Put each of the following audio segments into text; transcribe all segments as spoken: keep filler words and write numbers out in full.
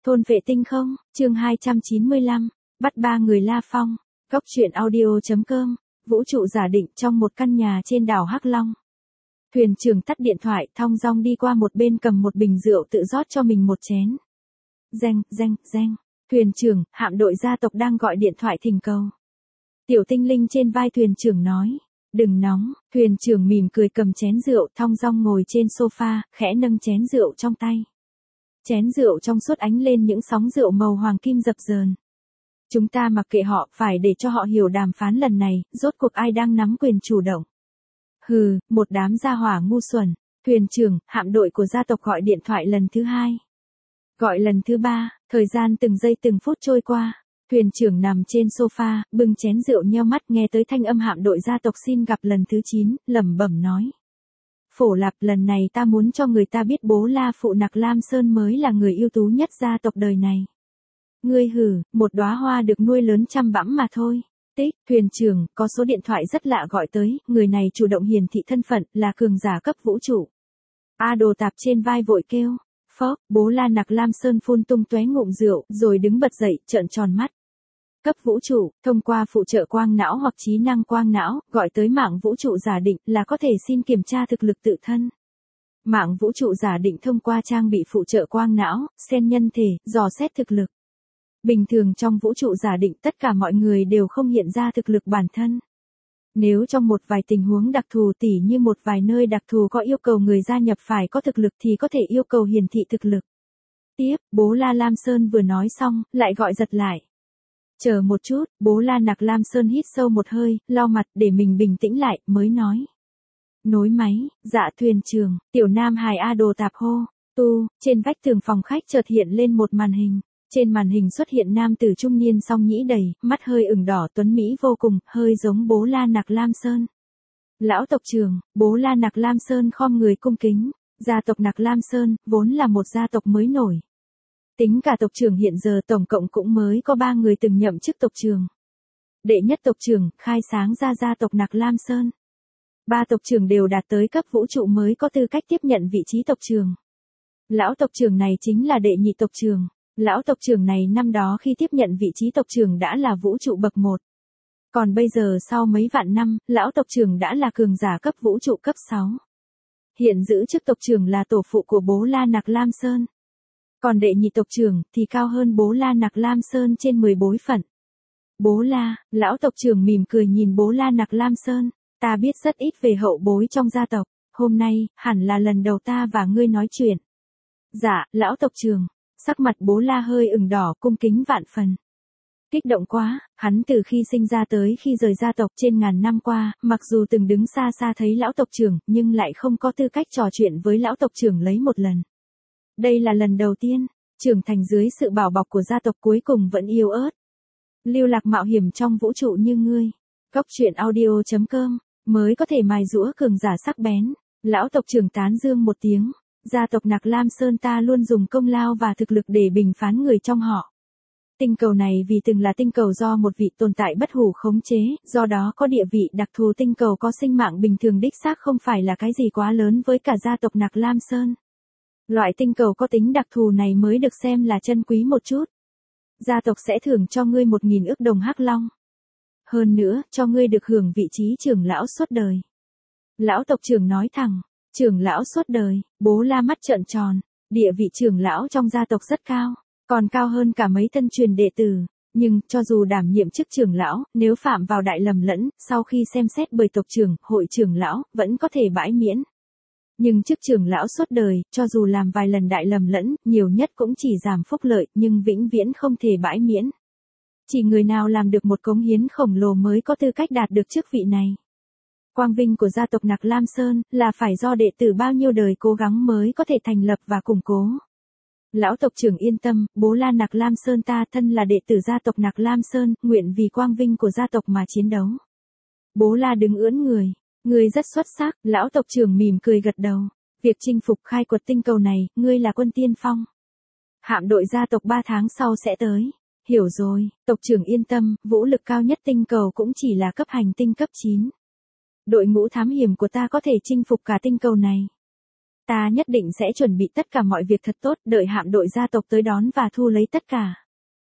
Thôn vệ tinh không, chương hai trăm chín mươi lăm, bắt ba người La Phong, góc truyện audio.com, vũ trụ giả định trong một căn nhà trên đảo Hắc Long. Thuyền trưởng tắt điện thoại, thong dong đi qua một bên cầm một bình rượu tự rót cho mình một chén. Reng, reng, reng, thuyền trưởng, hạm đội gia tộc đang gọi điện thoại thỉnh cầu. Tiểu tinh linh trên vai thuyền trưởng nói, đừng nóng, thuyền trưởng mỉm cười cầm chén rượu thong dong ngồi trên sofa, khẽ nâng chén rượu trong tay. Chén rượu trong suốt ánh lên những sóng rượu màu hoàng kim dập dờn. Chúng ta mặc kệ họ, phải để cho họ hiểu đàm phán lần này, rốt cuộc ai đang nắm quyền chủ động. Hừ, một đám gia hỏa ngu xuẩn. Thuyền trưởng, hạm đội của gia tộc gọi điện thoại lần thứ hai. Gọi lần thứ ba, thời gian từng giây từng phút trôi qua. Thuyền trưởng nằm trên sofa, bưng chén rượu nheo mắt nghe tới thanh âm hạm đội gia tộc xin gặp lần thứ chín, lẩm bẩm nói. Phổ Lạp, lần này ta muốn cho người ta biết bố La Phụ Nặc Lam Sơn mới là người ưu tú nhất gia tộc đời này. Ngươi hử, một đóa hoa được nuôi lớn chăm bẵm mà thôi. Tích, thuyền trưởng, có số điện thoại rất lạ gọi tới, người này chủ động hiển thị thân phận, là cường giả cấp vũ trụ. A Đồ Tạp trên vai vội kêu. Phó, bố La Nặc Lam Sơn phun tung tóe ngụm rượu, rồi đứng bật dậy, trợn tròn mắt. Cấp vũ trụ, thông qua phụ trợ quang não hoặc trí năng quang não, gọi tới mạng vũ trụ giả định là có thể xin kiểm tra thực lực tự thân. Mạng vũ trụ giả định thông qua trang bị phụ trợ quang não, xen nhân thể, dò xét thực lực. Bình thường trong vũ trụ giả định tất cả mọi người đều không hiện ra thực lực bản thân. Nếu trong một vài tình huống đặc thù tỉ như một vài nơi đặc thù có yêu cầu người gia nhập phải có thực lực thì có thể yêu cầu hiển thị thực lực. Tiếp, bố La Lam Sơn vừa nói xong, lại gọi giật lại. Chờ một chút, bố La Nặc Lam Sơn hít sâu một hơi, lau mặt để mình bình tĩnh lại, mới nói. Nối máy, dạ thuyền trưởng, tiểu nam hài A Đồ Tạp hô, tu, trên vách tường phòng khách chợt hiện lên một màn hình. Trên màn hình xuất hiện nam tử trung niên song nhĩ đầy, mắt hơi ửng đỏ tuấn mỹ vô cùng, hơi giống bố La Nặc Lam Sơn. Lão tộc trưởng, bố La Nặc Lam Sơn khom người cung kính, gia tộc Nặc Lam Sơn, vốn là một gia tộc mới nổi. Tính cả tộc trưởng hiện giờ tổng cộng cũng mới có ba người từng nhậm chức tộc trưởng. Đệ nhất tộc trưởng, khai sáng ra gia tộc Nặc Lam Sơn. Ba tộc trưởng đều đạt tới cấp vũ trụ mới có tư cách tiếp nhận vị trí tộc trưởng. Lão tộc trưởng này chính là đệ nhị tộc trưởng. Lão tộc trưởng này năm đó khi tiếp nhận vị trí tộc trưởng đã là vũ trụ bậc một. Còn bây giờ sau mấy vạn năm, lão tộc trưởng đã là cường giả cấp vũ trụ cấp sáu. Hiện giữ chức tộc trưởng là tổ phụ của bố La Nặc Lam Sơn. Còn đệ nhị tộc trưởng thì cao hơn bố La Nặc Lam Sơn trên mười bối phận. Bố La, lão tộc trưởng mỉm cười nhìn bố La Nặc Lam Sơn, ta biết rất ít về hậu bối trong gia tộc, hôm nay, hẳn là lần đầu ta và ngươi nói chuyện. Dạ, lão tộc trưởng. Sắc mặt bố La hơi ửng đỏ cung kính vạn phần. Kích động quá, hắn từ khi sinh ra tới khi rời gia tộc trên ngàn năm qua, mặc dù từng đứng xa xa thấy lão tộc trưởng, nhưng lại không có tư cách trò chuyện với lão tộc trưởng lấy một lần. Đây là lần đầu tiên, trưởng thành dưới sự bảo bọc của gia tộc cuối cùng vẫn yếu ớt. Lưu lạc mạo hiểm trong vũ trụ như ngươi. Góc truyện audio.com, mới có thể mài giũa cường giả sắc bén. Lão tộc trưởng tán dương một tiếng. Gia tộc Nặc Lam Sơn ta luôn dùng công lao và thực lực để bình phán người trong họ. Tinh cầu này vì từng là tinh cầu do một vị tồn tại bất hủ khống chế, do đó có địa vị đặc thù, tinh cầu có sinh mạng bình thường đích xác không phải là cái gì quá lớn với cả gia tộc Nặc Lam Sơn. Loại tinh cầu có tính đặc thù này mới được xem là chân quý một chút. Gia tộc sẽ thưởng cho ngươi một nghìn ức đồng Hắc Long. Hơn nữa, cho ngươi được hưởng vị trí trưởng lão suốt đời. Lão tộc trưởng nói thẳng. Trưởng lão suốt đời, bố La mắt trợn tròn, địa vị trưởng lão trong gia tộc rất cao, còn cao hơn cả mấy thân truyền đệ tử, nhưng cho dù đảm nhiệm chức trưởng lão, nếu phạm vào đại lầm lẫn, sau khi xem xét bởi tộc trưởng, hội trưởng lão, vẫn có thể bãi miễn. Nhưng chức trưởng lão suốt đời, cho dù làm vài lần đại lầm lẫn, nhiều nhất cũng chỉ giảm phúc lợi, nhưng vĩnh viễn không thể bãi miễn. Chỉ người nào làm được một cống hiến khổng lồ mới có tư cách đạt được chức vị này. Quang vinh của gia tộc Nặc Lam Sơn là phải do đệ tử bao nhiêu đời cố gắng mới có thể thành lập và củng cố. Lão tộc trưởng yên tâm, bố La Nặc Lam Sơn ta thân là đệ tử gia tộc Nặc Lam Sơn, nguyện vì quang vinh của gia tộc mà chiến đấu. Bố La đứng ưỡn người, ngươi rất xuất sắc, lão tộc trưởng mỉm cười gật đầu. Việc chinh phục khai quật tinh cầu này, ngươi là quân tiên phong. Hạm đội gia tộc ba tháng sau sẽ tới. Hiểu rồi, tộc trưởng yên tâm, vũ lực cao nhất tinh cầu cũng chỉ là cấp hành tinh cấp chín. Đội ngũ thám hiểm của ta có thể chinh phục cả tinh cầu này. Ta nhất định sẽ chuẩn bị tất cả mọi việc thật tốt, đợi hạm đội gia tộc tới đón và thu lấy tất cả.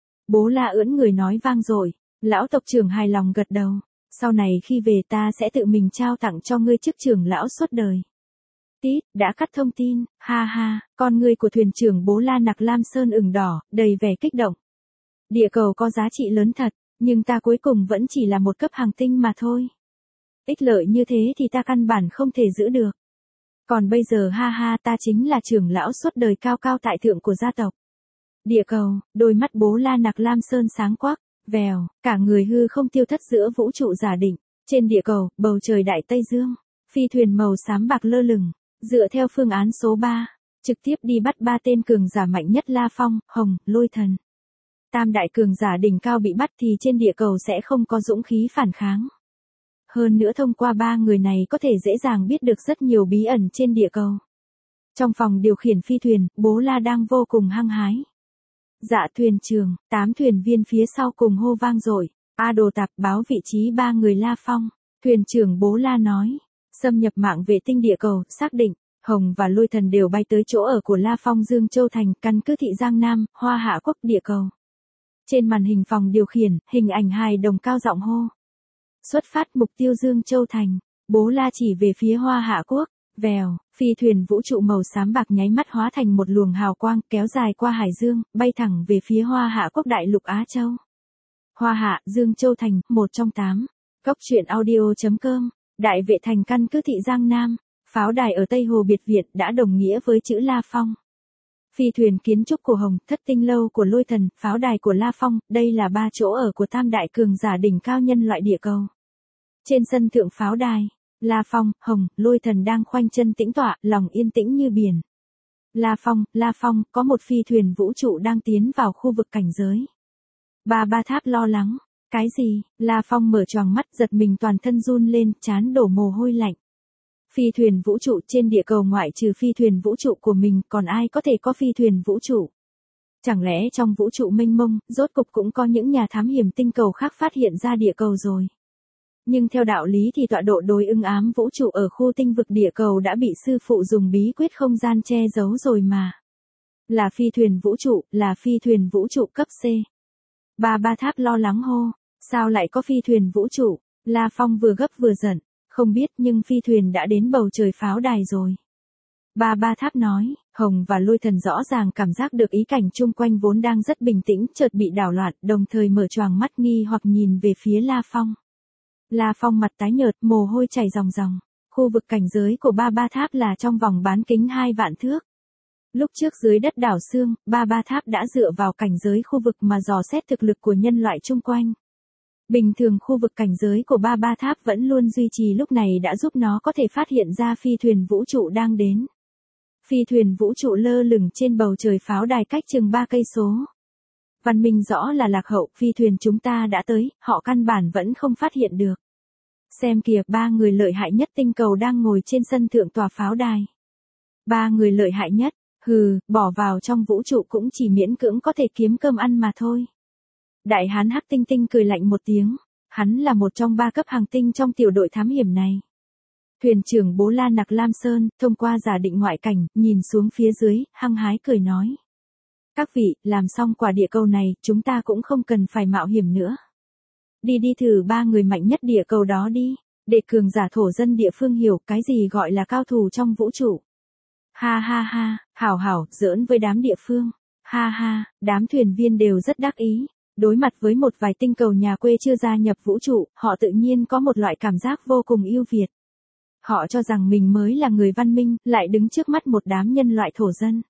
Bố La ưỡn người nói vang dội. Lão tộc trưởng hài lòng gật đầu. Sau này khi về ta sẽ tự mình trao tặng cho ngươi chức trưởng lão suốt đời. Tít, đã cắt thông tin, ha ha, con ngươi của thuyền trưởng Bố La Nặc Lam Sơn ửng đỏ, đầy vẻ kích động. Địa cầu có giá trị lớn thật, nhưng ta cuối cùng vẫn chỉ là một cấp hàng tinh mà thôi. Ích lợi như thế thì ta căn bản không thể giữ được. Còn bây giờ ha ha ta chính là trưởng lão suốt đời cao cao tại thượng của gia tộc. Địa cầu, đôi mắt Bố La Nặc Lam Sơn sáng quắc, vèo, cả người hư không tiêu thất giữa vũ trụ giả định. Trên địa cầu, bầu trời đại Tây Dương, phi thuyền màu xám bạc lơ lửng, dựa theo phương án số ba, trực tiếp đi bắt ba tên cường giả mạnh nhất La Phong, Hồng, Lôi Thần. Tam đại cường giả đỉnh cao bị bắt thì trên địa cầu sẽ không có dũng khí phản kháng. Hơn nữa thông qua ba người này có thể dễ dàng biết được rất nhiều bí ẩn trên địa cầu. Trong phòng điều khiển phi thuyền, Bố La đang vô cùng hăng hái. Dạ thuyền trưởng, tám thuyền viên phía sau cùng hô vang dội. A Đồ Tạp báo vị trí ba người La Phong. Thuyền trưởng Bố La nói. Xâm nhập mạng vệ tinh địa cầu, xác định, Hồng và Lôi Thần đều bay tới chỗ ở của La Phong Dương Châu Thành, căn cứ thị Giang Nam, Hoa Hạ Quốc địa cầu. Trên màn hình phòng điều khiển, hình ảnh hài đồng cao giọng hô. Xuất phát mục tiêu Dương Châu Thành. Bố La chỉ về phía Hoa Hạ Quốc. Vèo, phi thuyền vũ trụ màu xám bạc nháy mắt hóa thành một luồng hào quang kéo dài qua hải dương, bay thẳng về phía Hoa Hạ Quốc đại lục Á Châu. Hoa Hạ, Dương Châu Thành, một trong tám. Cốc truyện audio chấm com. Đại vệ thành căn cứ thị Giang Nam. Pháo đài ở Tây Hồ Biệt Viện đã đồng nghĩa với chữ La Phong. Phi thuyền kiến trúc của Hồng, thất tinh lâu của Lôi Thần, pháo đài của La Phong, đây là ba chỗ ở của tam đại cường giả đỉnh cao nhân loại địa cầu. Trên sân thượng pháo đài, La Phong, Hồng, Lôi Thần đang khoanh chân tĩnh tọa, lòng yên tĩnh như biển. La Phong, La Phong, có một phi thuyền vũ trụ đang tiến vào khu vực cảnh giới. Ba Ba Tháp lo lắng. Cái gì? La Phong mở choàng mắt giật mình toàn thân run lên, trán đổ mồ hôi lạnh. Phi thuyền vũ trụ trên địa cầu ngoại trừ phi thuyền vũ trụ của mình còn ai có thể có phi thuyền vũ trụ? Chẳng lẽ trong vũ trụ mênh mông, rốt cục cũng có những nhà thám hiểm tinh cầu khác phát hiện ra địa cầu rồi. Nhưng theo đạo lý thì tọa độ đối ứng ám vũ trụ ở khu tinh vực địa cầu đã bị sư phụ dùng bí quyết không gian che giấu rồi mà. Là phi thuyền vũ trụ, là phi thuyền vũ trụ cấp C. Ba Ba Tháp lo lắng hô, sao lại có phi thuyền vũ trụ? La Phong vừa gấp vừa giận, không biết nhưng phi thuyền đã đến bầu trời pháo đài rồi. Ba Ba Tháp nói, Hồng và Lôi Thần rõ ràng cảm giác được ý cảnh chung quanh vốn đang rất bình tĩnh chợt bị đảo loạn, đồng thời mở choàng mắt nghi hoặc nhìn về phía La Phong. La Phong mặt tái nhợt, mồ hôi chảy ròng ròng. Khu vực cảnh giới của Ba Ba Tháp là trong vòng bán kính hai vạn thước. Lúc trước dưới đất đảo xương, Ba Ba Tháp đã dựa vào cảnh giới khu vực mà dò xét thực lực của nhân loại chung quanh. Bình thường khu vực cảnh giới của Ba Ba Tháp vẫn luôn duy trì lúc này đã giúp nó có thể phát hiện ra phi thuyền vũ trụ đang đến. Phi thuyền vũ trụ lơ lửng trên bầu trời pháo đài cách chừng ba cây số. Văn minh rõ là lạc hậu, phi thuyền chúng ta đã tới, họ căn bản vẫn không phát hiện được. Xem kìa, ba người lợi hại nhất tinh cầu đang ngồi trên sân thượng tòa pháo đài. Ba người lợi hại nhất, hừ, bỏ vào trong vũ trụ cũng chỉ miễn cưỡng có thể kiếm cơm ăn mà thôi. Đại hán Hắc Tinh Tinh cười lạnh một tiếng, hắn là một trong ba cấp hàng tinh trong tiểu đội thám hiểm này. Thuyền trưởng Bố La Nặc Lam Sơn, thông qua giả định ngoại cảnh, nhìn xuống phía dưới, hăng hái cười nói. Các vị, làm xong quả địa cầu này, chúng ta cũng không cần phải mạo hiểm nữa. Đi đi thử ba người mạnh nhất địa cầu đó đi, để cường giả thổ dân địa phương hiểu cái gì gọi là cao thủ trong vũ trụ. Ha ha ha, hảo hảo, giỡn với đám địa phương. Ha ha, đám thuyền viên đều rất đắc ý. Đối mặt với một vài tinh cầu nhà quê chưa gia nhập vũ trụ, họ tự nhiên có một loại cảm giác vô cùng ưu việt. Họ cho rằng mình mới là người văn minh, lại đứng trước mắt một đám nhân loại thổ dân.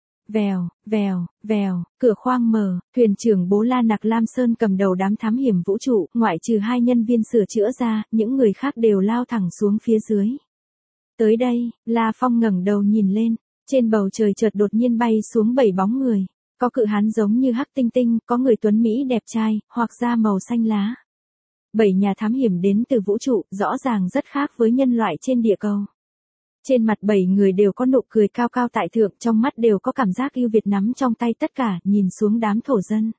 Vèo, vèo, vèo, cửa khoang mở, thuyền trưởng Bố La Nặc Lam Sơn cầm đầu đám thám hiểm vũ trụ, ngoại trừ hai nhân viên sửa chữa ra, những người khác đều lao thẳng xuống phía dưới. Tới đây, La Phong ngẩng đầu nhìn lên, trên bầu trời chợt đột nhiên bay xuống bảy bóng người. Có cự hán giống như Hắc Tinh Tinh, có người tuấn Mỹ đẹp trai, hoặc da màu xanh lá. Bảy nhà thám hiểm đến từ vũ trụ, rõ ràng rất khác với nhân loại trên địa cầu. Trên mặt bảy người đều có nụ cười cao cao tại thượng, trong mắt đều có cảm giác yêu Việt nắm trong tay tất cả, nhìn xuống đám thổ dân.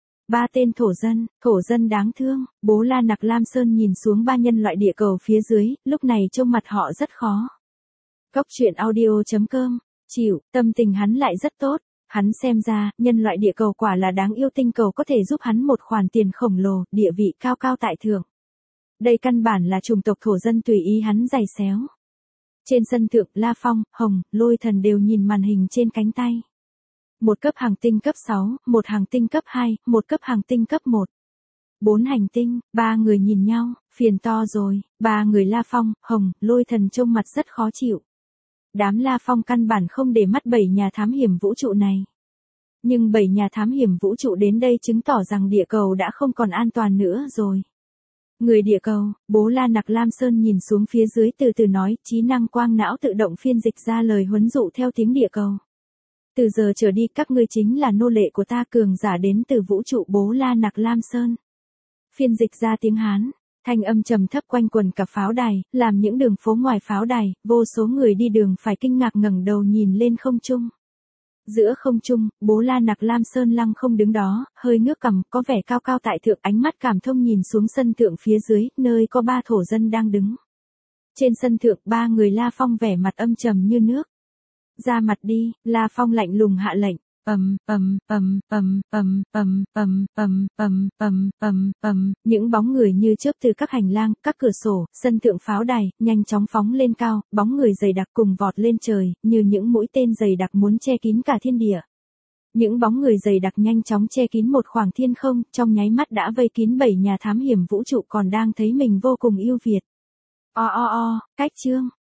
Ba tên thổ dân, thổ dân đáng thương, Bố La Nặc Lam Sơn nhìn xuống ba nhân loại địa cầu phía dưới, lúc này trông mặt họ rất khó. Cốc truyện audio chấm com, chịu, tâm tình hắn lại rất tốt. Hắn xem ra, nhân loại địa cầu quả là đáng yêu, tinh cầu có thể giúp hắn một khoản tiền khổng lồ, địa vị cao cao tại thượng. Đây căn bản là chủng tộc thổ dân tùy ý hắn giày xéo. Trên sân thượng, La Phong, Hồng, Lôi Thần đều nhìn màn hình trên cánh tay. Một cấp hành tinh cấp sáu, một hành tinh cấp hai, một cấp hành tinh cấp một. Bốn hành tinh, ba người nhìn nhau, phiền to rồi, ba người La Phong, Hồng, Lôi Thần trông mặt rất khó chịu. Đám La Phong căn bản không để mắt bảy nhà thám hiểm vũ trụ này. Nhưng bảy nhà thám hiểm vũ trụ đến đây chứng tỏ rằng địa cầu đã không còn an toàn nữa rồi. Người địa cầu, bố La Nặc Lam Sơn nhìn xuống phía dưới từ từ nói, trí năng quang não tự động phiên dịch ra lời huấn dụ theo tiếng địa cầu. Từ giờ trở đi các ngươi chính là nô lệ của ta, cường giả đến từ vũ trụ bố La Nặc Lam Sơn. Phiên dịch ra tiếng Hán, thanh âm trầm thấp quanh quần cả pháo đài, làm những đường phố ngoài pháo đài, vô số người đi đường phải kinh ngạc ngẩng đầu nhìn lên không trung. Giữa không trung, bố La Nặc Lam Sơn lăng không đứng đó, hơi ngước cằm, có vẻ cao cao tại thượng, ánh mắt cảm thông nhìn xuống sân thượng phía dưới, nơi có ba thổ dân đang đứng. Trên sân thượng, ba người La Phong vẻ mặt âm trầm như nước. Ra mặt đi, La Phong lạnh lùng hạ lệnh. Ầm, ầm, ầm, ầm, ầm, ầm, ầm, ầm, ầm, ầm, ầm, ầm, những bóng người như chớp từ các hành lang, các cửa sổ, sân thượng pháo đài, nhanh chóng phóng lên cao, bóng người dày đặc cùng vọt lên trời, như những mũi tên dày đặc muốn che kín cả thiên địa. Những bóng người dày đặc nhanh chóng che kín một khoảng thiên không, trong nháy mắt đã vây kín bảy nhà thám hiểm vũ trụ còn đang thấy mình vô cùng ưu việt. O o o, cách chương,